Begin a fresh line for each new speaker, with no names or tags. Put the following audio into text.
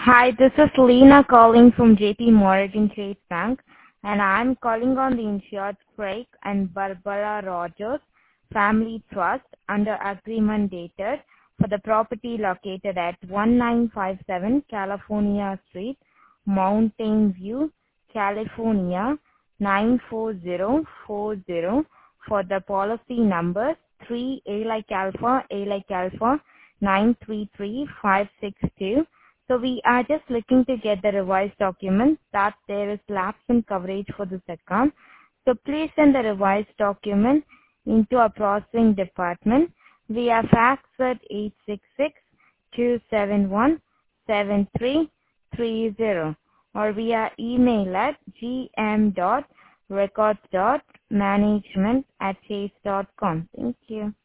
Hi, this is Lena calling from JP Morgan Chase Bank, and I'm calling on the insured Craig and Barbara Rogers Family Trust under agreement dated for the property located at 1957 California Street, Mountain View, California 94040 for the policy number 3A like Alpha 933562. So we are just looking to get the revised document that there is lapse in coverage for this account. So please send the revised document into our processing department via fax at 866-271-7330 or via email at gm.records.management@chase.com. Thank you.